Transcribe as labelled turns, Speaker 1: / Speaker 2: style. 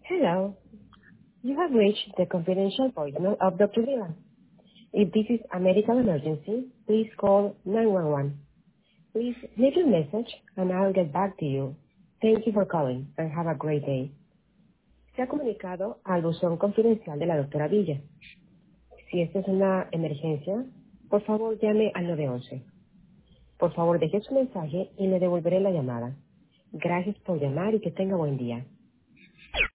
Speaker 1: Hello. You have reached the confidential voicemail of Dr. Villa. If this is a medical emergency, please call 911. Please leave your message and I'll get back to you. Thank you for calling and have a great day. Se ha comunicado al buzón confidencial de la doctora Villa. Si esta es una emergencia, por favor llame al 911. Por favor deje su mensaje y le devolveré la llamada. Gracias por llamar y que tenga buen día.